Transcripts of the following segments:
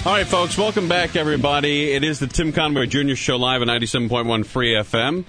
All right, folks, welcome back, everybody. It is the Tim Conway Jr. Show live on 97.1 Free FM.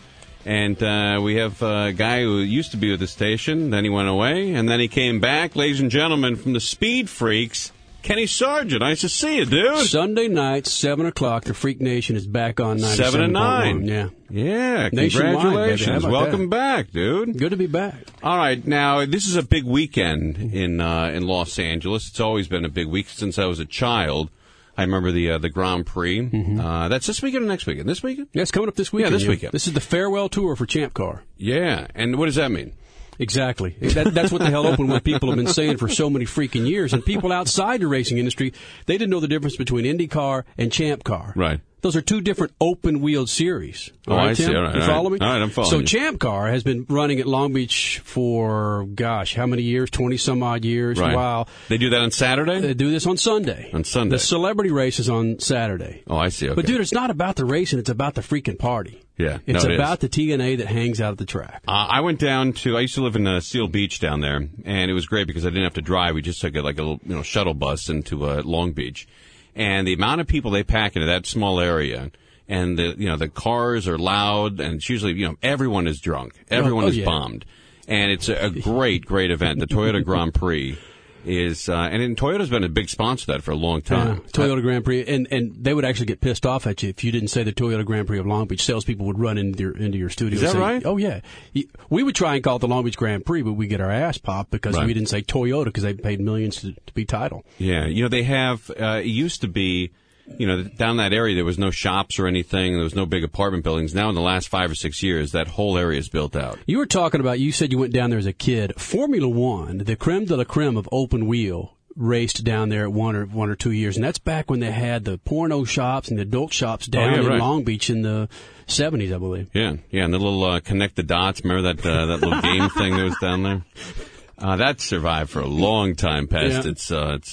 And we have a guy who used to be with the station, then he went away, and then he came back. Ladies and gentlemen, from the Speed Freaks, Kenny Sargent. Nice to see you, dude. Sunday night, 7 o'clock, the Freak Nation is back on 97.1. 7 to 9. Yeah. Yeah, Nationwide, congratulations. Welcome back, dude. Good to be back. All right, now, this is a big weekend in Los Angeles. It's always been a big week since I was a child. I remember the Grand Prix. Mm-hmm. That's this weekend or next weekend? This weekend? Yeah, it's coming up this weekend. Yeah, this weekend. This is the farewell tour for Champ Car. Yeah, and what does that mean? Exactly. That's what the hell open what people have been saying for so many freaking years. And people outside the racing industry, they didn't know the difference between IndyCar and Champ Car. Right. Those are two different open-wheeled series. All right, I see. Tim? All right, you follow me? All right, I'm following So you. Champ Car has been running at Long Beach for, gosh, how many years? 20-some-odd years. Right. Wow. They do that on Saturday? They do this on Sunday. On Sunday. The celebrity race is on Saturday. Oh, I see. Okay. But, dude, it's not about the racing. It's about the freaking party. Yeah. It's it about is. the TNA that hangs out at the track. I went down to, I used to live in Seal Beach down there, and it was great because I didn't have to drive. We just took a little shuttle bus into Long Beach. And the amount of people they pack into that small area, and the cars are loud, and it's usually, everyone is drunk. Everyone is bombed. And it's a great, great event. The Toyota Grand Prix is, and Toyota's been a big sponsor of that for a long time. Toyota Grand Prix, and they would actually get pissed off at you if you didn't say the Toyota Grand Prix of Long Beach. Salespeople would run into your studio. Is that right? Oh, yeah. We would try and call it the Long Beach Grand Prix, but we get our ass popped because we didn't say Toyota because they paid millions to be title. Yeah. They have, it used to be, down that area there was no shops or anything. There was no big apartment buildings. Now in the last 5 or 6 years, that whole area is built out. You were talking about, you said you went down there as a kid. Formula One, the creme de la creme of open wheel, raced down there at one or 2 years, and that's back when they had the porno shops and the adult shops down in Long Beach in the 70s, I believe. Yeah, and the little connect the dots. Remember that little game thing that was down there? That survived for a long time past its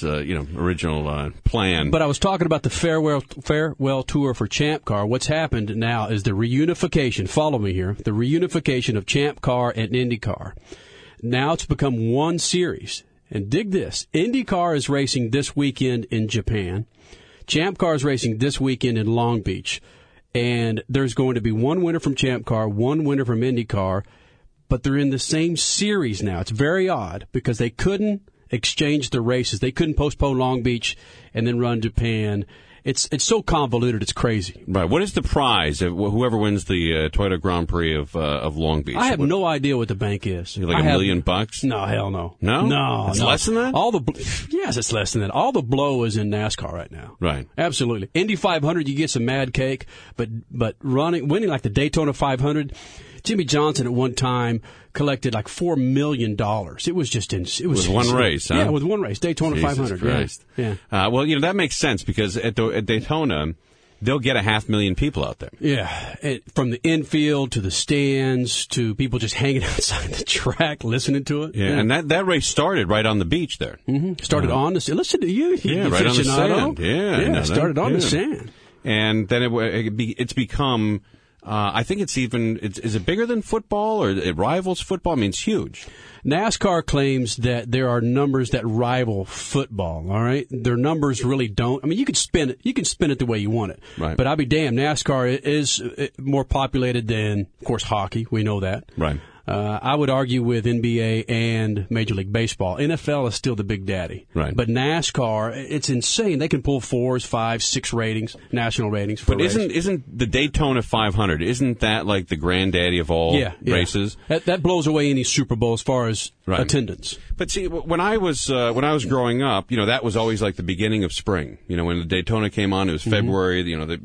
original plan. But I was talking about the farewell tour for Champ Car. What's happened now is the reunification. Follow me here. The reunification of Champ Car and IndyCar. Now it's become one series. And dig this. IndyCar is racing this weekend in Japan. Champ Car is racing this weekend in Long Beach. And there's going to be one winner from Champ Car, one winner from IndyCar. But they're in the same series now. It's very odd because they couldn't exchange the races. They couldn't postpone Long Beach and then run Japan. It's so convoluted. It's crazy. Right. What is the prize? Whoever wins the Toyota Grand Prix of Long Beach? I have no idea what the bank is. Like $1 million? No, hell no. No? It's less than that? Yes, it's less than that. All the blow is in NASCAR right now. Right. Absolutely. Indy 500, you get some mad cake, but winning like the Daytona 500. Jimmy Johnson at one time collected like $4 million. It was just it was with one race, huh? Yeah, with one race, Daytona Jesus 500. Christ. Yeah. Well, that makes sense because at Daytona, they'll get 500,000 people out there. Yeah, from the infield to the stands to people just hanging outside the track listening to it. Yeah, and that race started right on the beach there. Mm-hmm. Started on the sand. Listen to you. Yeah, right on the sand. Yeah, started on the sand. And then it's become. I think is it bigger than football or it rivals football? I mean, it's huge. NASCAR claims that there are numbers that rival football, all right? Their numbers really don't. I mean, you can spin it the way you want it. Right. But I'll be damned, NASCAR is more populated than, of course, hockey. We know that. Right. I would argue with NBA and Major League Baseball. NFL is still the big daddy. Right. But NASCAR, it's insane. They can pull 4s, 5s, 6 ratings, national ratings. For but isn't the Daytona 500, isn't that like the granddaddy of all races? That blows away any Super Bowl as far as attendance. But see, when I was growing up, that was always like the beginning of spring. When the Daytona came on, it was February.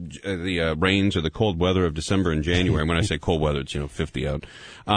The rains or the cold weather of December and January. And when I say cold weather, it's 50 out.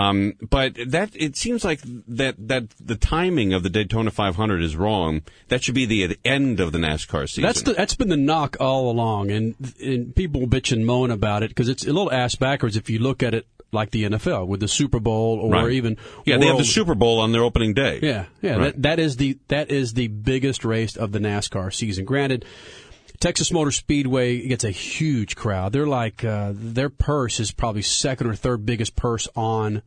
But it seems like that the timing of the Daytona 500 is wrong. That should be the end of the NASCAR season. That's been the knock all along, and people bitch and moan about it because it's a little ass backwards if you look at it like the NFL with the Super Bowl or even they have the Super Bowl on their opening day. Yeah. Right. That is the biggest race of the NASCAR season. Granted, Texas Motor Speedway gets a huge crowd. They're like their purse is probably second or third biggest purse on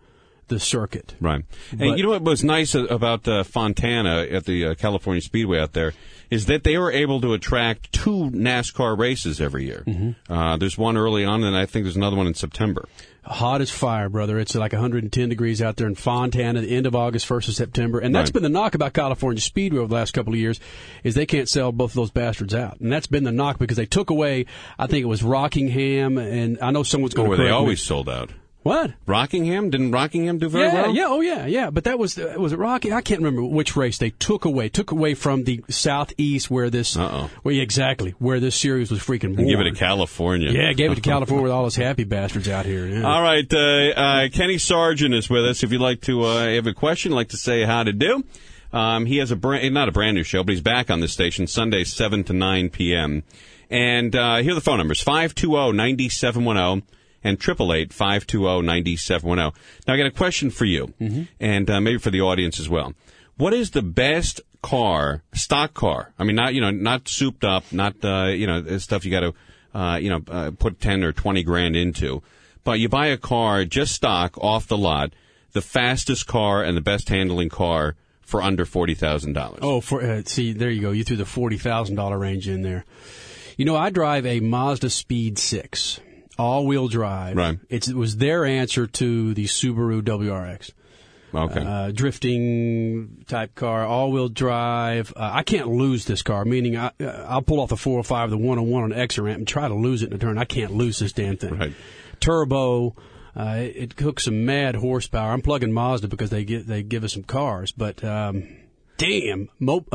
the circuit. Right. But, And you know what was nice about Fontana at the California Speedway out there is that they were able to attract 2 NASCAR races every year. Mm-hmm. There's one early on, and I think there's another one in September. Hot as fire, brother. It's like 110 degrees out there in Fontana, the end of August, 1st of September. And that's been the knock about California Speedway over the last couple of years, is they can't sell both of those bastards out. And that's been the knock because they took away, I think it was Rockingham, and I know someone's going to they always sold out. What? Rockingham? Didn't Rockingham do very well? Yeah. But that was it Rocky? I can't remember which race they took away. Took away from the southeast where this. Exactly where this series was freaking born. And give it to California. Yeah, gave it to California with all those happy bastards out here. Yeah. All right, Kenny Sargent is with us. If you'd like to have a question, like to say how to do. He has not a brand new show, but he's back on this station Sunday 7 to 9 p.m. And here are the phone numbers: 520-9710. And 888-520-9710. Now, I got a question for you, and maybe for the audience as well. What is the best car, stock car? I mean, not souped up, not stuff you got to put 10 or 20 grand into, but you buy a car just stock off the lot, the fastest car and the best handling car for under $40,000. Oh, see, there you go. You threw the $40,000 range in there. You know, I drive a Mazda Speed 6. All-wheel drive. Right. It was their answer to the Subaru WRX. Okay. Drifting type car, all-wheel drive. I can't lose this car, meaning I'll pull off the 405, the 101 on X ramp and try to lose it in a turn. I can't lose this damn thing. Right. Turbo. It cooks some mad horsepower. I'm plugging Mazda because they give us some cars, but damn.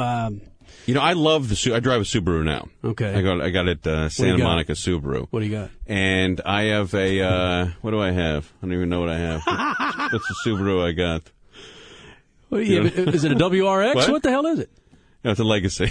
I love I drive a Subaru now. Okay. I got it Santa Monica Subaru. What do you got? And I have a what do I have? I don't even know what I have. What's the Subaru I got? Is it a WRX? What the hell is it? No, it's a Legacy.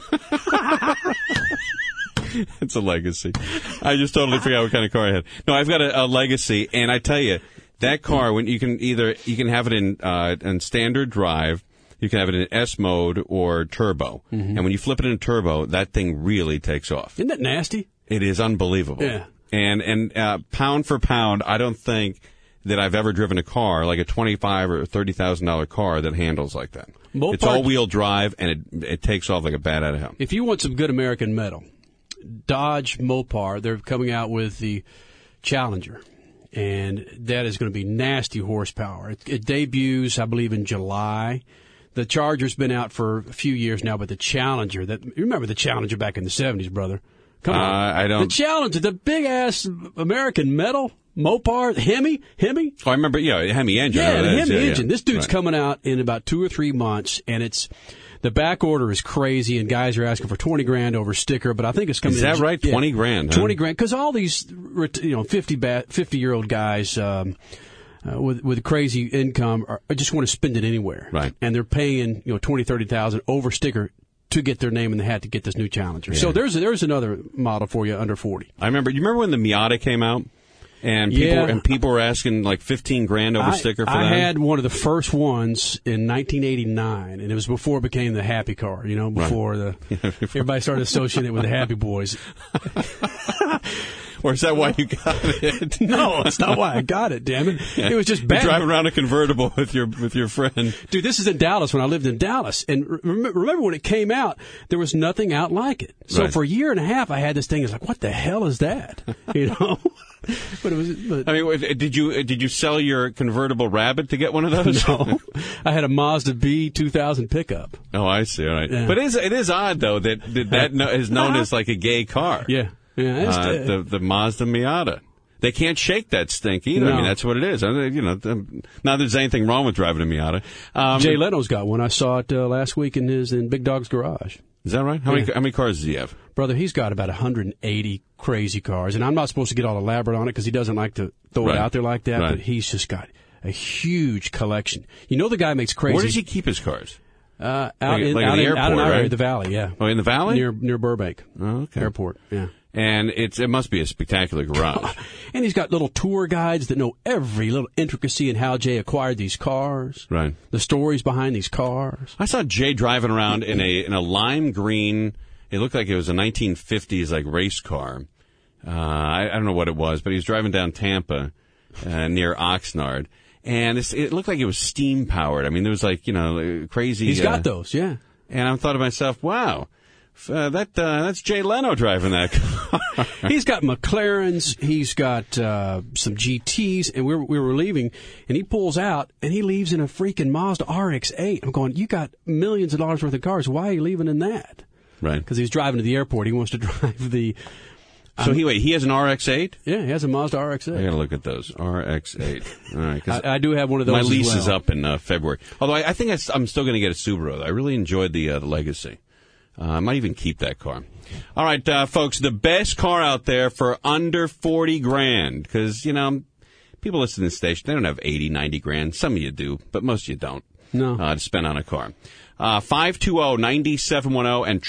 It's a Legacy. I just totally forgot what kind of car I had. No, I've got a Legacy, and I tell you, that car, when you can have it in standard drive. You can have it in S mode or turbo. And when you flip it in turbo, that thing really takes off. Isn't that nasty? It is unbelievable. Yeah. And pound for pound, I don't think that I've ever driven a car, like a $25,000 or $30,000 car, that handles like that. It's all-wheel drive, and it takes off like a bat out of hell. If you want some good American metal, Dodge Mopar, they're coming out with the Challenger. And that is going to be nasty horsepower. It debuts, I believe, in July. The Charger's been out for a few years now, but the Challenger, you remember the Challenger back in the 70s, brother? Come on. I don't. The Challenger, the big-ass American metal, Mopar, Hemi? Oh, I remember, Hemi engine. Yeah, the Hemi engine. Yeah. This dude's coming out in about 2 or 3 months, and the back order is crazy, and guys are asking for $20,000 over sticker, but I think it's coming. Is that right? 20 grand? Huh? 20 grand, because all these 50-year-old guys with crazy income just want to spend it anywhere, right? And they're paying $20,000-$30,000 over sticker to get their name in the hat to get this new Challenger. Yeah. So there's another model for you under 40. I remember. You remember when the Miata came out? And people were asking like $15,000 over sticker for that. I had one of the first ones in 1989, and it was before it became the Happy Car. Before everybody started associating it with the Happy Boys. Or is that why you got it? No, that's not why I got it, damn it. It was just bad. You're driving around a convertible with your friend. Dude, this is in Dallas when I lived in Dallas. And remember when it came out, there was nothing out like it. So for a year and a half, I had this thing. It's like, what the hell is that? But it was. I mean, did you sell your convertible Rabbit to get one of those? No, I had a Mazda B 2000 pickup. Oh, I see. All right, but it is odd though that is known as like a gay car. Yeah. Yeah, the Mazda Miata. They can't shake that stink either. No. I mean, that's what it is. Not that there's anything wrong with driving a Miata. Jay Leno's got one. I saw it last week in Big Dog's garage. Is that right? How many cars does he have? Brother, he's got about 180 crazy cars. And I'm not supposed to get all elaborate on it because he doesn't like to throw it out there like that. Right. But he's just got a huge collection. The guy makes crazy. Where does he keep his cars? Out in the valley, yeah. Oh, in the valley? Near Burbank. Oh, okay. Airport, yeah. And it must be a spectacular garage. And he's got little tour guides that know every little intricacy in how Jay acquired these cars. Right. The stories behind these cars. I saw Jay driving around in a lime green. It looked like it was a 1950s like race car. I don't know what it was, but he was driving down Tampa near Oxnard. and it looked like it was steam powered. I mean, there was like crazy. He's got those, yeah. And I thought to myself, wow. That's Jay Leno driving that car. He's got McLarens. He's got some GTs, and we were leaving, and he pulls out, and he leaves in a freaking Mazda RX-8. I'm going, you got millions of dollars worth of cars. Why are you leaving in that? Right. Because he's driving to the airport. He wants to drive the... So he has an RX-8? Yeah, he has a Mazda RX-8. I got to look at those. RX-8. All right. 'Cause I do have one of those. My lease as well. is up in February. Although I think I'm still going to get a Subaru. I really enjoyed the Legacy. I might even keep that car. All right, folks, the best car out there for under 40 grand. Because, people listen to this station, they don't have 80, 90 grand. Some of you do, but most of you don't. No. To spend on a car. 520-9710 and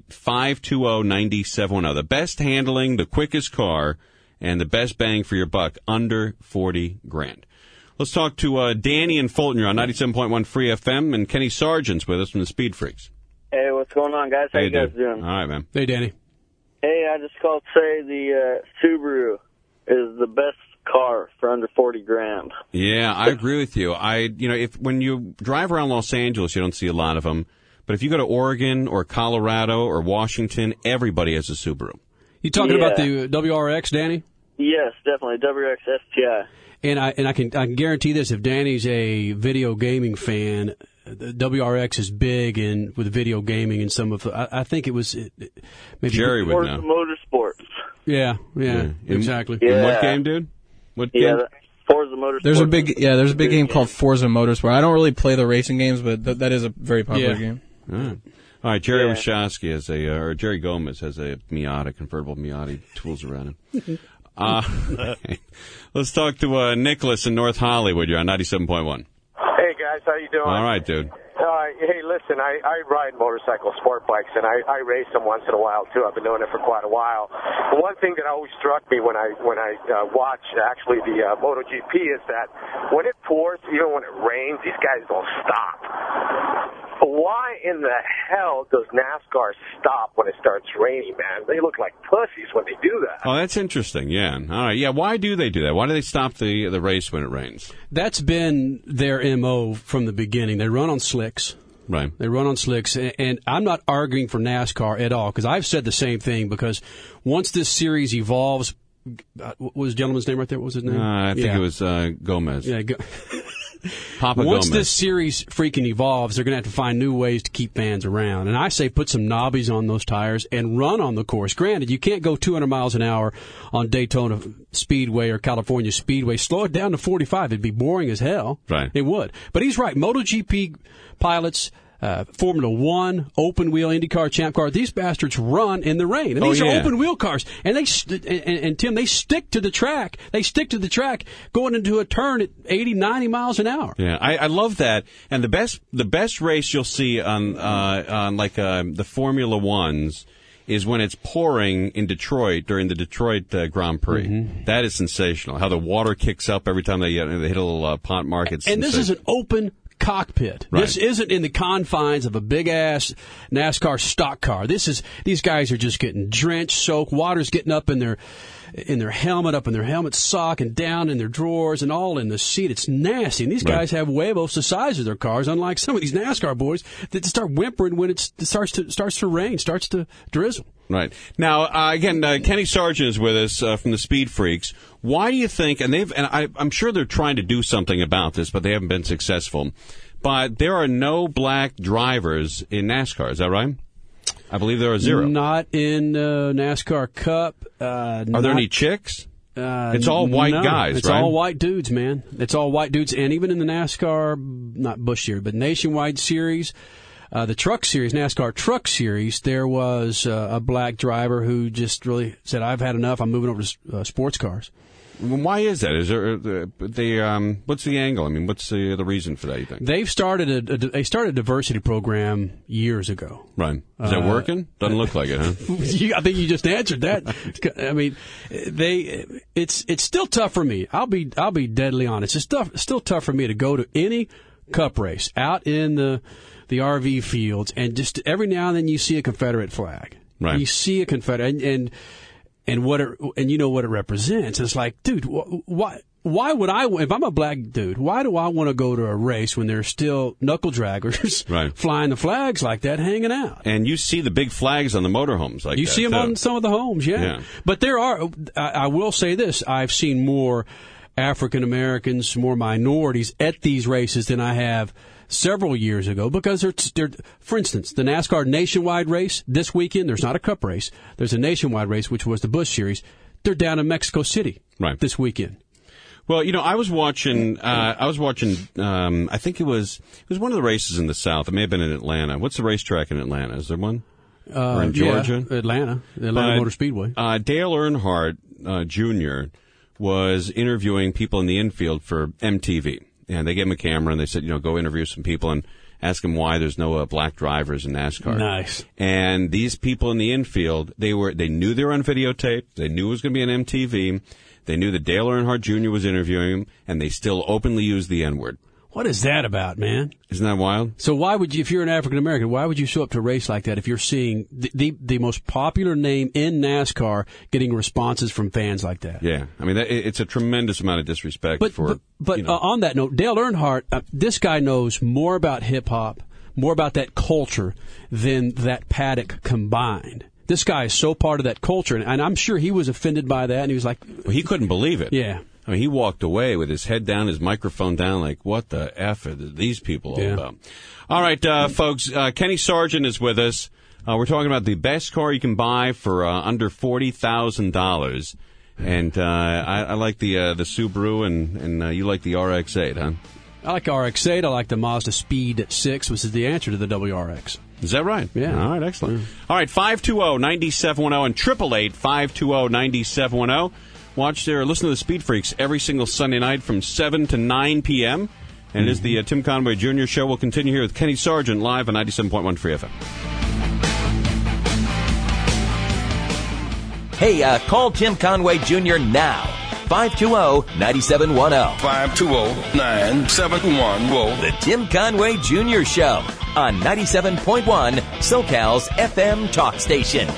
888-520-9710. The best handling, the quickest car, and the best bang for your buck under 40 grand. Let's talk to Danny and Fulton. You're on 97.1 Free FM, and Kenny Sargent's with us from the Speed Freaks. Hey, what's going on, guys? How you guys doing? All right, man. Hey, Danny. Hey, I just called to say the Subaru is the best car for under 40 grand. Yeah, I agree with you. When you drive around Los Angeles, you don't see a lot of them. But if you go to Oregon or Colorado or Washington, everybody has a Subaru. You talking about the WRX, Danny? Yes, definitely. WRX STI. And I can guarantee this: if Danny's a video gaming fan, the WRX is big in with video gaming and some of. I think it was maybe Jerry would Forza know. Motorsports. Yeah, exactly. Yeah. In what game, dude? What game? Forza Motorsports. There's a big game called Forza Motorsport. I don't really play the racing games, but that is a very popular game. All right, Jerry Wachowski has or Jerry Gomez has a Miata, convertible Miata, tools around him. Let's talk to Nicholas in North Hollywood. You're on 97.1. Hey, guys, how you doing? All right, dude. Hey, listen, I ride motorcycle sport bikes, and I race them once in a while, too. I've been doing it for quite a while. But one thing that always struck me when I watch, actually, the MotoGP is that when it pours, even when it rains, these guys don't stop. Why in the hell does NASCAR stop when it starts raining, man? They look like pussies when they do that. Oh, that's interesting. Yeah. All right. Yeah. Why do they do that? Why do they stop the race when it rains? That's been their MO from the beginning. They run on slicks. Right. They run on slicks, and I'm not arguing for NASCAR at all because I've said the same thing. Because once this series evolves, what was the gentleman's name right there? What was his name? I think it was Gomez. Yeah. Papa Once Gomez. this series freaking evolves, they're going to have to find new ways to keep fans around. And I say put some knobbies on those tires and run on the course. Granted, you can't go 200 miles an hour on Daytona Speedway or California Speedway. Slow it down to 45. It'd be boring as hell. Right. It would. But he's right. MotoGP pilots, Formula One, open wheel, IndyCar, Champ Car. These bastards run in the rain, and these are open wheel cars. And and Tim, they stick to the track. They stick to the track going into a turn at 80, 90 miles an hour. Yeah, I love that. And the best race you'll see on the Formula Ones is when it's pouring in Detroit during the Detroit Grand Prix. Mm-hmm. That is sensational. How the water kicks up every time they hit a little pot mark. And this is an open cockpit. Right. This isn't in the confines of a big ass NASCAR stock car. These guys are just getting drenched, soaked. Water's getting up in their helmet, up in their helmet sock, and down in their drawers, and all in the seat. It's nasty. And these guys have huevos the size of their cars, unlike some of these NASCAR boys that start whimpering when it starts to rain, starts to drizzle. Right. Now, again, Kenny Sargent is with us from the Speed Freaks. Why do you think, and I'm sure they're trying to do something about this, but they haven't been successful, but there are no black drivers in NASCAR, is that right? I believe there are 0. Not in NASCAR Cup. Are there any chicks? It's all white guys, it's right? It's all white dudes, man. It's all white dudes. And even in the NASCAR, not Busch Series, but Nationwide Series, the Truck Series, NASCAR Truck Series, there was a black driver who just really said, I've had enough. I'm moving over to sports cars. Why is that? Is there what's the angle? I mean, what's the reason for that, you think? They've started a diversity program years ago. Right. Is that working? Doesn't look like it, huh? I think you just answered that. I mean, it's still tough for me. I'll be deadly honest. It's still tough for me to go to any Cup race out in the RV fields, and just every now and then you see a Confederate flag. Right. You see a Confederate, and you know what it represents. It's like, dude, what why would if I'm a black dude, why do I want to go to a race when there's still knuckle draggers Right. flying the flags like that, hanging out? And you see the big flags on the motorhomes like that. You see them too. on some of the homes, yeah. But there are, I will say this, I've seen more African Americans, more minorities at these races than I have several years ago, because they're, for instance, the NASCAR nationwide race this weekend, there's not a cup race, there's a nationwide race, which was the Busch Series. They're down in Mexico City this weekend. Well, I was watching, I think it was one of the races in the South. It may have been in Atlanta. What's the racetrack in Atlanta? Is there one? Or in Georgia? Yeah, Atlanta Motor Speedway. Dale Earnhardt Jr. was interviewing people in the infield for MTV. And they gave him a camera and they said, go interview some people and ask them why there's no black drivers in NASCAR. Nice. And these people in the infield, they knew they were on videotape. They knew it was going to be on MTV. They knew that Dale Earnhardt Jr. was interviewing him, and they still openly used the N-word. What is that about, man? Isn't that wild? So why would you, if you're an African American, why would you show up to a race like that if you're seeing the most popular name in NASCAR getting responses from fans like that? Yeah, I mean it's a tremendous amount of disrespect. But on that note, Dale Earnhardt, this guy knows more about hip hop, more about that culture than that paddock combined. This guy is so part of that culture, and I'm sure he was offended by that, and he was like, he couldn't believe it. Yeah. I mean, he walked away with his head down, his microphone down, like, what the F are these people all about? All right, folks, Kenny Sargent is with us. We're talking about the best car you can buy for under $40,000. And I like the Subaru, and you like the RX-8, huh? I like the RX-8. I like the Mazda Speed 6, which is the answer to the WRX. Is that right? Yeah. All right, excellent. All right, 520-9710 and 888-520-9710. Listen to the Speed Freaks every single Sunday night from 7 to 9 p.m. And it is the Tim Conway Jr. Show. We'll continue here with Kenny Sargent live on 97.1 Free FM. Hey, call Tim Conway Jr. now. 520-9710. 520-9710. The Tim Conway Jr. Show on 97.1 SoCal's FM talk station.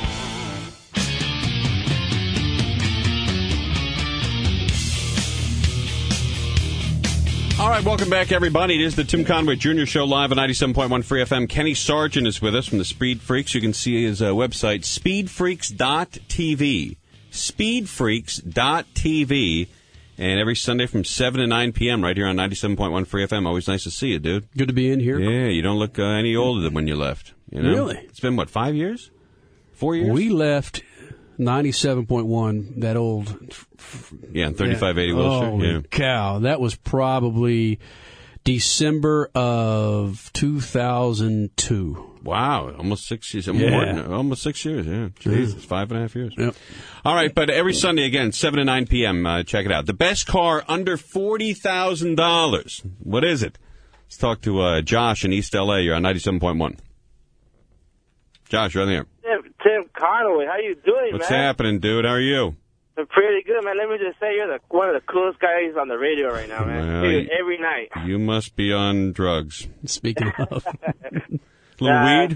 All right, welcome back, everybody. It is the Tim Conway Jr. Show live on 97.1 Free FM. Kenny Sargent is with us from the Speed Freaks. You can see his website, speedfreaks.tv. Speedfreaks.tv. And every Sunday from 7 to 9 p.m. right here on 97.1 Free FM. Always nice to see you, dude. Good to be in here. Yeah, you don't look any older than when you left. Really? It's been, 5 years? 4 years? We left 97.1, that old... Yeah, 3580 Wilshire. Holy cow. That was probably December of 2002. Wow, almost 6 years. Almost 6 years, yeah. Jesus, 5.5 years. Yep. All right, but every Sunday, again, 7 to 9 p.m., check it out. The best car under $40,000. What is it? Let's talk to Josh in East L.A. You're on 97.1. Josh, you're on the air. Tim Conway, how you doing, What's man? happening, dude? How are you? I'm pretty good, man. Let me just say, you're one of the coolest guys on the radio right now, man. Well, every night. You must be on drugs. Speaking of. Little weed?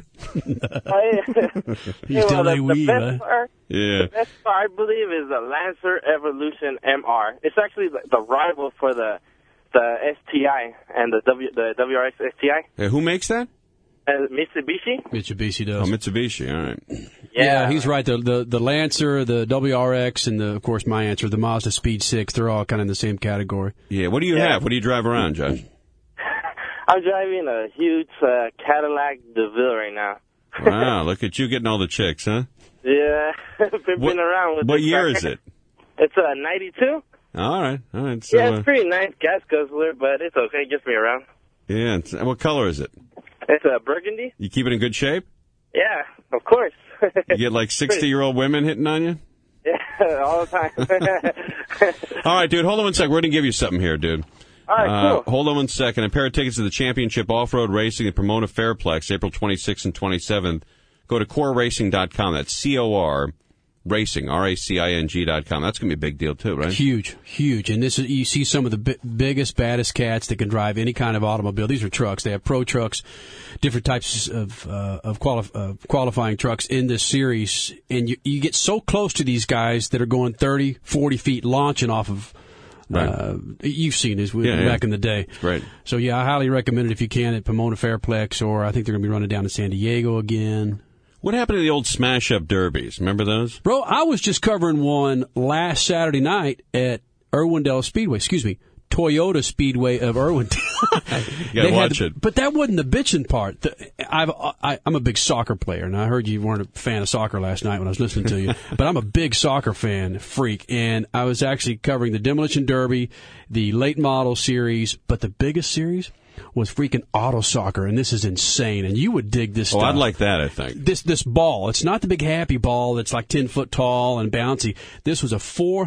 You still lay weed, man. Yeah. The best car, I believe, is the Lancer Evolution MR. It's actually the rival for the STI and the WRX STI. Who makes that? Mitsubishi. Mitsubishi does. Oh, Mitsubishi, all right. Yeah, he's right. The Lancer, the WRX, and of course my answer, the Mazda Speed 6, they're all kind of in the same category. Yeah, what do you have? What do you drive around, Josh? I'm driving a huge Cadillac DeVille right now. Wow, look at you getting all the chicks, huh? Yeah, been around with What year is it? It's a 92. All right. So, yeah, it's pretty nice gas guzzler, but it's okay. It gets me around. Yeah, what color is it? It's a burgundy. You keep it in good shape? Yeah, of course. You get like 60-year-old women hitting on you? Yeah, all the time. All right, dude, hold on one second. We're going to give you something here, dude. All right, cool. Hold on one second. A pair of tickets to the Championship Off-Road Racing at Pomona Fairplex, April 26th and 27th. Go to coreracing.com. That's C-O-R Racing, RACING.com. That's going to be a big deal, too, right? Huge. And this is, you see some of the biggest, baddest cats that can drive any kind of automobile. These are trucks. They have pro trucks, different types of qualifying trucks in this series. And you get so close to these guys that are going 30, 40 feet launching off of Right. You've seen this back in the day. Right. So, yeah, I highly recommend it if you can at Pomona Fairplex, or I think they're going to be running down to San Diego again. What happened to the old smash-up derbies? Remember those? Bro, I was just covering one last Saturday night at Irwindale Speedway. Excuse me, Toyota Speedway of Irwindale. You gotta watch it. But that wasn't the bitching part. I'm a big soccer player, and I heard you weren't a fan of soccer last night when I was listening to you. But I'm a big soccer freak, and I was actually covering the Demolition Derby, the late model series, but the biggest series was freaking auto soccer, and this is insane. And you would dig this stuff. Oh, I'd like that, I think. This ball, it's not the big happy ball that's like 10 foot tall and bouncy. This was a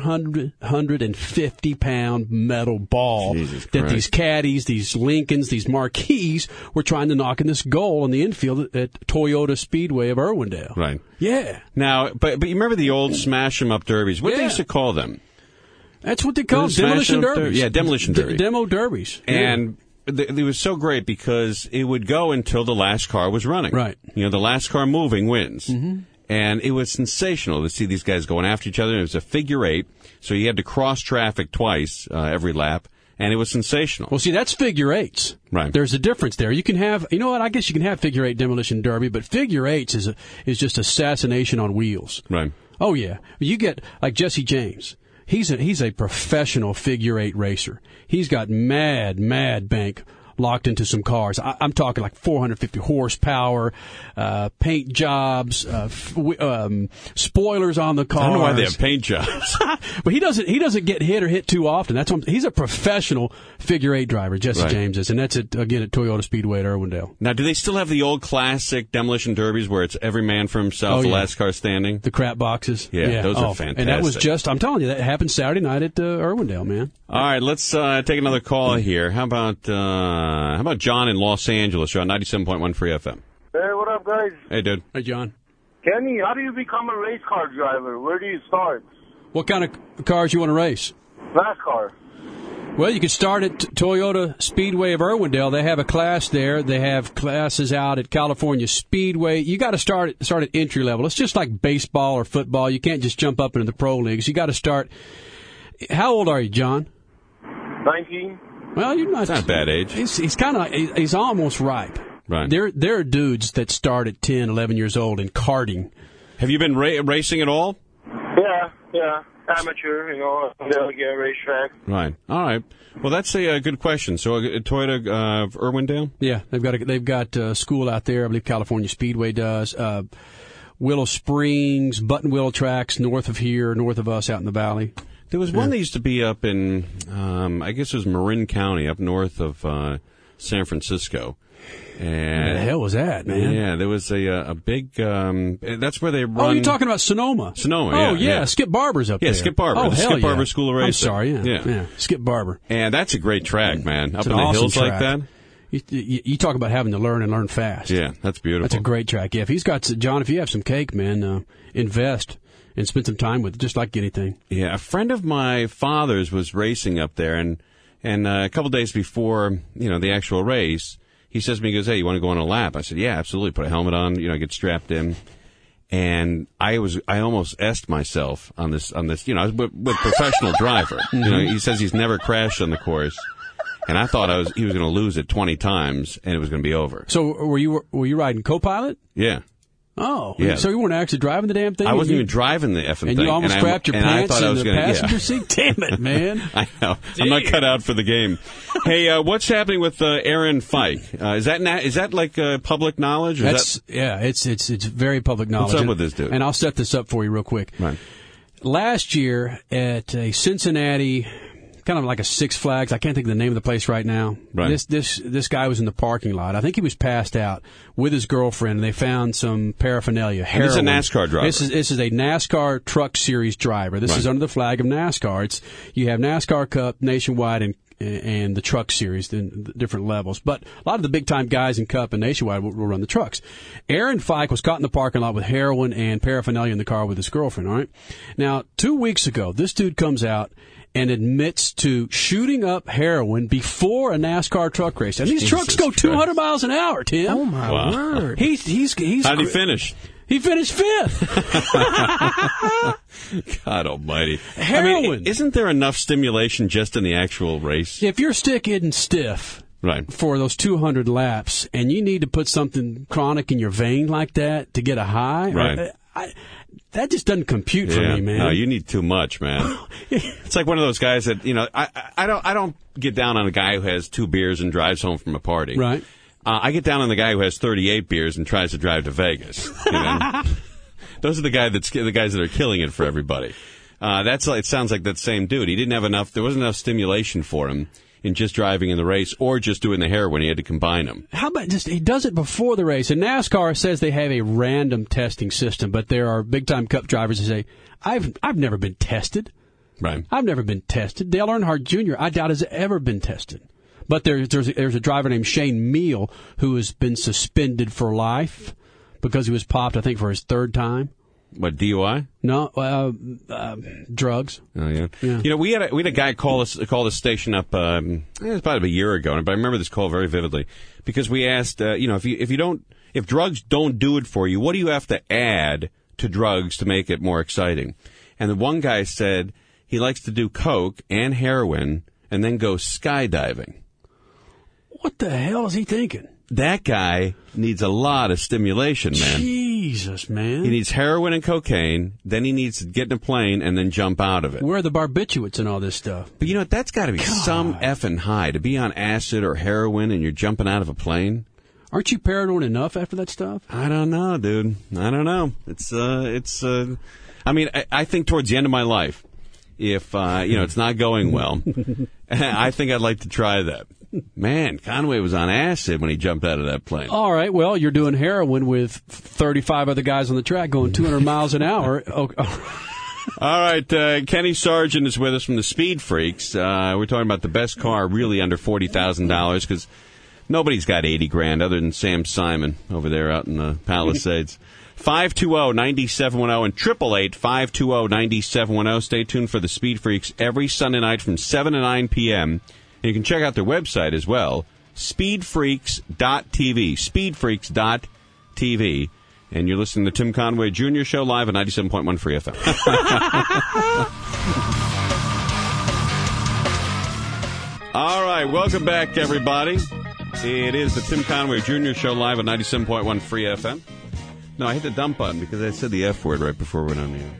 450-pound metal ball that these caddies, these Lincolns, these Marquis were trying to knock in this goal in the infield at Toyota Speedway of Irwindale. Right. Yeah. Now, but you remember the old smash-em-up derbies? What they used to call them? That's what they call demolition derbies. Yeah, demolition derbies. Demo derbies. And it was so great because it would go until the last car was running. Right. You know, the last car moving wins. Mm-hmm. And it was sensational to see these guys going after each other. It was a figure eight, so you had to cross traffic twice every lap, and it was sensational. Well, see, that's figure eights. Right. There's a difference there. You can have, you know what, I guess you can have figure eight demolition derby, but figure eights is just assassination on wheels. Right. Oh, yeah. You get, like Jesse James. He's a professional figure eight racer. He's got mad bank locked into some cars. I'm talking like 450 horsepower, paint jobs, spoilers on the cars. I don't know why they have paint jobs. But he doesn't get hit too often. That's what he's a professional figure eight driver, Jesse James is, and that's again at Toyota Speedway at Irwindale. Now, do they still have the old classic demolition derbies where it's every man for himself, the last car standing? The crap boxes. Yeah, those are fantastic. And that was I'm telling you, that happened Saturday night at Irwindale, man. All right, let's take another call here. How about John in Los Angeles? You're on 97.1 Free FM. Hey, what up, guys? Hey, dude. Hey, John. Kenny, how do you become a race car driver? Where do you start? What kind of cars you want to race? NASCAR. Well, you can start at Toyota Speedway of Irwindale. They have a class there. They have classes out at California Speedway. You got to start at entry level. It's just like baseball or football. You can't just jump up into the pro leagues. You got to start. How old are you, John? 19. Well, you're not. It's not a bad age. He's almost ripe. Right. There are dudes that start at 10, 11 years old in karting. Have you been racing at all? Yeah. Amateur, Delegate racetrack. Right. All right. Well, that's a good question. So, Toyota Irwindale? Yeah, they've got school out there. I believe California Speedway does. Willow Springs, Button Willow tracks north of us out in the valley. There was one that used to be up in, I guess it was Marin County, up north of San Francisco. And what the hell was that, man? Yeah, there was a big. That's where they run. Oh, you're talking about Sonoma. Sonoma. Oh, yeah. Skip Barber's up there. Yeah, Skip Barber. Oh, the hell Skip Barber School of Racing. I'm sorry. Yeah. Skip Barber. And that's a great track, man. It's up in the awesome hills track. like that. You talk about having to learn and learn fast. Yeah, that's beautiful. That's a great track. Yeah, if he's got John, if you have some cake, man, invest and spend some time with it, just like anything. Yeah, a friend of my father's was racing up there, and a couple days before the actual race. He says to me, he goes, "Hey, you want to go on a lap?" I said, "Yeah, absolutely. Put a helmet on, get strapped in." And I almost S-ed myself on this, I was with professional driver. He says he's never crashed on the course. And I thought he was going to lose it 20 times and it was going to be over. So were you riding co-pilot? Yeah. Oh, yeah. So you weren't actually driving the damn thing? I wasn't even driving the effing thing. And you almost crapped your pants in the passenger seat? Damn it, man. I know. I'm not cut out for the game. Hey, what's happening with Aaron Fike? Is that like public knowledge? It's very public knowledge. What's up with this dude? And I'll set this up for you real quick. Right. Last year at a Cincinnati, kind of like a Six Flags. I can't think of the name of the place right now. Right. This guy was in the parking lot. I think he was passed out with his girlfriend. And they found some paraphernalia. Heroin. This is a NASCAR driver. This is a NASCAR Truck Series driver. This is under the flag of NASCAR. You have NASCAR Cup, Nationwide, and the Truck Series in different levels. But a lot of the big-time guys in Cup and Nationwide will run the trucks. Aaron Fike was caught in the parking lot with heroin and paraphernalia in the car with his girlfriend, all right? Now, 2 weeks ago, this dude comes out and admits to shooting up heroin before a NASCAR truck race. And these trucks go 200 miles an hour, Tim. Oh, my word. He's How did he finish? He finished 5th. God almighty. Heroin. I mean, isn't there enough stimulation just in the actual race? If your stick isn't stiff Right. for those 200 laps and you need to put something chronic in your vein like that to get a high, Right. that just doesn't compute for me, man. No, you need too much, man. It's like one of those guys that, I don't get down on a guy who has 2 beers and drives home from a party. Right. I get down on the guy who has 38 beers and tries to drive to Vegas. You know? Those are the guys that are killing it for everybody. It sounds like that same dude. He didn't have enough. There wasn't enough stimulation for him in just driving in the race or just doing the heroin. He had to combine them. How about he does it before the race? And NASCAR says they have a random testing system, but there are big time Cup drivers who say, I've never been tested. Right. I've never been tested. Dale Earnhardt Jr. I doubt has ever been tested. But there's a driver named Shane Meal who has been suspended for life because he was popped, I think, for his 3rd time. What, DUI? No, drugs. Oh yeah. Yeah. We had a guy call the station up. It was about a year ago, but I remember this call very vividly because we asked, if drugs don't do it for you, what do you have to add to drugs to make it more exciting? And the one guy said he likes to do coke and heroin and then go skydiving. What the hell is he thinking? That guy needs a lot of stimulation, man. Jesus, man. He needs heroin and cocaine, then he needs to get in a plane and then jump out of it. Where are the barbiturates and all this stuff? But that's got to be some effing high to be on acid or heroin and you're jumping out of a plane. Aren't you paranoid enough after that stuff? I don't know, dude. I don't know. I think towards the end of my life, if, it's not going well, I think I'd like to try that. Man, Conway was on acid when he jumped out of that plane. All right, well, you're doing heroin with 35 other guys on the track going 200 miles an hour. Oh. All right, Kenny Sargent is with us from the Speed Freaks. We're talking about the best car really under $40,000 because nobody's got $80,000 other than Sam Simon over there out in the Palisades. 520-9710 and 888-520-9710. Stay tuned for the Speed Freaks every Sunday night from 7 to 9 p.m. And you can check out their website as well, speedfreaks.tv, speedfreaks.tv. And you're listening to Tim Conway Jr. Show live on 97.1 Free FM. All right, welcome back, everybody. It is the Tim Conway Jr. Show live on 97.1 Free FM. No, I hit the dump button because I said the F word right before we went on the air.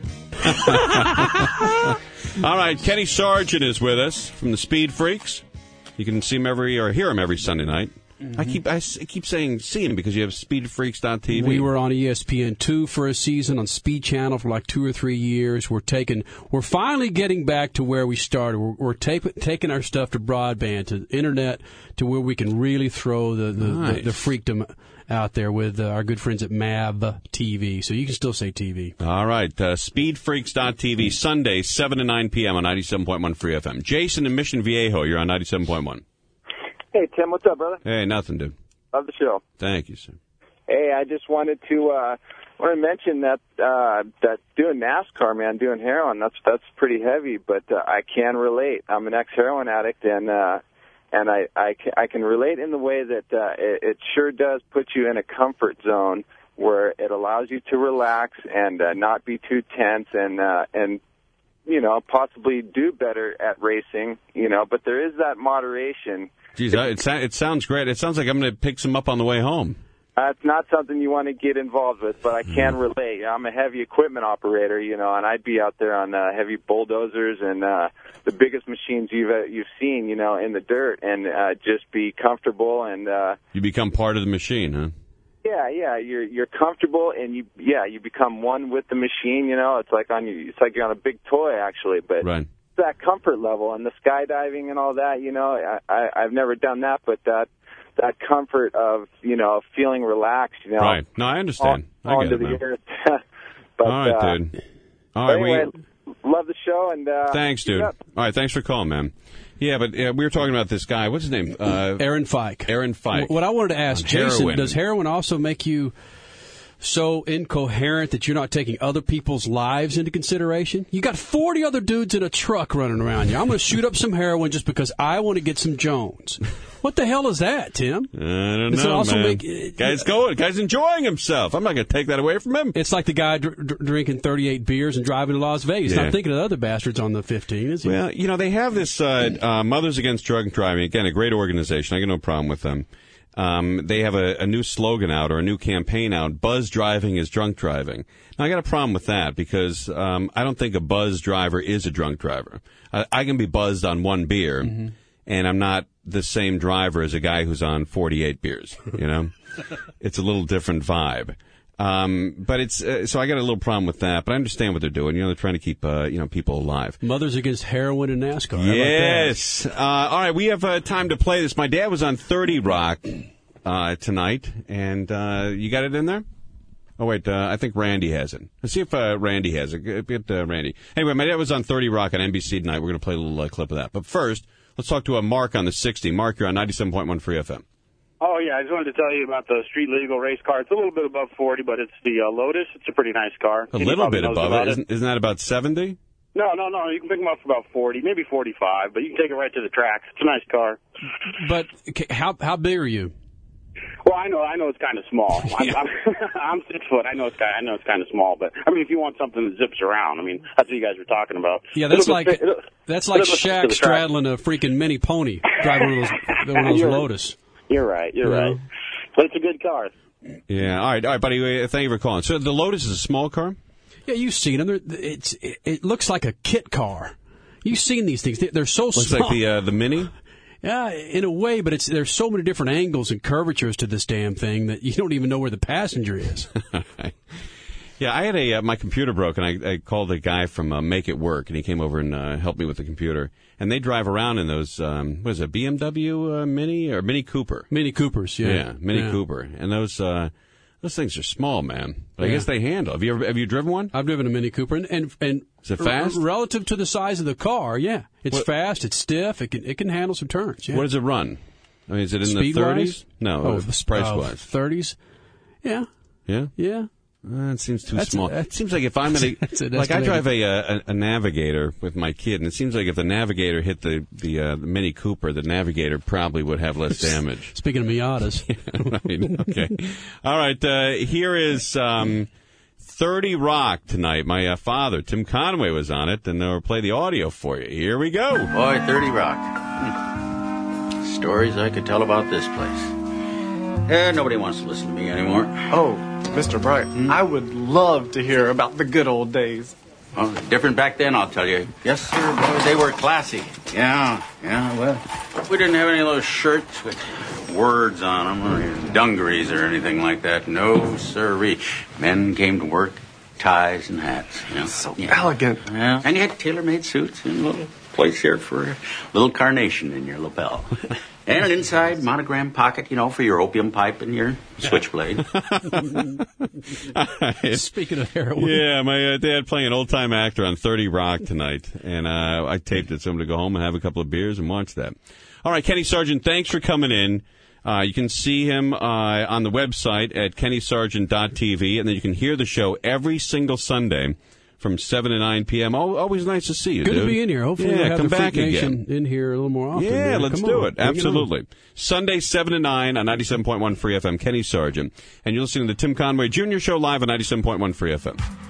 All right, Kenny Sargent is with us from the Speed Freaks. You can see him hear him every Sunday night. Mm-hmm. I keep saying see him because you have speedfreaks.tv. We were on ESPN2 for a season, on Speed Channel for like 2 or 3 years. We're finally getting back to where we started. We're taking our stuff to broadband, to internet, to where we can really throw the freakdom out there with our good friends at MAV TV. So you can still say TV. All right. Speedfreaks.tv, Sunday, 7 to 9 p.m. on 97.1 Free FM. Jason in Mission Viejo, you're on 97.1. Hey, Tim, what's up, brother? Hey, nothing, dude. Love the show. Thank you, sir. Hey, I just wanted to mention that doing NASCAR, man, doing heroin, that's pretty heavy, but I can relate. I'm an ex-heroin addict, and I can relate in the way that it sure does put you in a comfort zone where it allows you to relax and not be too tense and possibly do better at racing, but there is that moderation. Geez, it sounds great. It sounds like I'm going to pick some up on the way home. It's not something you want to get involved with, but I can relate. I'm a heavy equipment operator, and I'd be out there on heavy bulldozers and the biggest machines you've seen, in the dirt, and just be comfortable and. You become part of the machine, huh? Yeah, you're comfortable and you become one with the machine. It's like you're on a big toy actually, but. Right. That comfort level and the skydiving and all that, I've never done that, but that comfort of, feeling relaxed, Right. No, I understand. Onto the earth. But, all right, dude. All right. Anyway, love the show. And thanks, dude. All right, thanks for calling, man. Yeah, but we were talking about this guy. What's his name? Aaron Fike. Aaron Fike. What I wanted to ask, Jason, does heroin also make you so incoherent that you're not taking other people's lives into consideration? You got 40 other dudes in a truck running around you. I'm going to shoot up some heroin just because I want to get some Jones. What the hell is that, Tim? I don't know, man. Guy's enjoying himself. I'm not going to take that away from him. It's like the guy drinking 38 beers and driving to Las Vegas. Yeah. Not thinking of the other bastards on the 15, is he? Well, they have this Mothers Against Drunk Driving. Again, a great organization. I got no problem with them. They have a new slogan out or a new campaign out. Buzz driving is drunk driving. Now, I got a problem with that because I don't think a buzz driver is a drunk driver. I can be buzzed on one beer, and I'm not the same driver as a guy who's on 48 beers. It's a little different vibe. But it's so I got a little problem with that. But I understand what they're doing. They're trying to keep people alive. Mothers Against Heroin in NASCAR. Yes. All right, we have time to play this. My dad was on 30 Rock tonight, and you got it in there? Oh, wait, I think Randy has it. Let's see if Randy has it. Get Randy. Anyway, my dad was on 30 Rock on NBC tonight. We're going to play a little clip of that. But first, let's talk to Mark on the 60. Mark, you're on 97.1 Free FM. Oh, yeah, I just wanted to tell you about the street legal race car. It's a little bit above 40, but it's the Lotus. It's a pretty nice car. A little bit above it. Isn't that about 70? No. You can pick them up for about 40, maybe 45, but you can take it right to the tracks. It's a nice car. But how big are you? Well, I know it's kind of small. I'm 6 foot. I know it's kind of small, but I mean, if you want something that zips around, I mean, that's what you guys were talking about. Yeah, that's like Shaq straddling a freaking mini pony driving one of those Lotus. You're right. But it's a good car. Yeah. All right, buddy. Thank you for calling. So the Lotus is a small car? Yeah, you've seen them. It looks like a kit car. You've seen these things. They're so small. Looks like the Mini? Yeah, in a way, but there's so many different angles and curvatures to this damn thing that you don't even know where the passenger is. Yeah, I had my computer broke, and I called a guy from Make It Work, and he came over and helped me with the computer. And they drive around in those, what is it, BMW Mini or Mini Cooper? Mini Coopers, yeah. Yeah, Mini Cooper. And those things are small, man. But I guess they handle. Have you driven one? I've driven a Mini Cooper, and is it fast? Relative to the size of the car, yeah, it's fast. It's stiff. It can handle some turns. Yeah. What does it run? I mean, is it in Speed the 30s? Wise? No, price-wise. 30s. Yeah. Yeah. Yeah. It seems too small. It seems like if I'm in like I drive a Navigator with my kid, and it seems like if the Navigator hit the Mini Cooper, the Navigator probably would have less damage. Speaking of Miatas. Right, okay. All right. Here is 30 Rock tonight. My father, Tim Conway, was on it, and I'll play the audio for you. Here we go. Boy, 30 Rock. Stories I could tell about this place. Nobody wants to listen to me anymore. Oh, Mr. Bright, I would love to hear about the good old days. Well, different back then, I'll tell you. Yes, sir, boy, they were classy. Yeah, well, we didn't have any of those shirts with words on them or dungarees or anything like that. No, sirree. Men came to work, ties and hats. So elegant. Yeah, and you had tailor-made suits and a little place here for a little carnation in your lapel. And an inside monogram pocket, for your opium pipe and your switchblade. Speaking of heroin. Yeah, my dad playing an old-time actor on 30 Rock tonight. And I taped it so I'm going to go home and have a couple of beers and watch that. All right, Kenny Sargent, thanks for coming in. You can see him on the website at kennysargent.tv, and then you can hear the show every single Sunday from 7 to 9 p.m. Always nice to see you, Good dude. to be in here. Hopefully we'll have come the back Freak Nation again. in here a little more often. Yeah, man. let's do it. Absolutely. Sunday, 7 to 9 on 97.1 Free FM, Kenny Sargent. And you're listening to the Tim Conway Jr. Show live on 97.1 Free FM.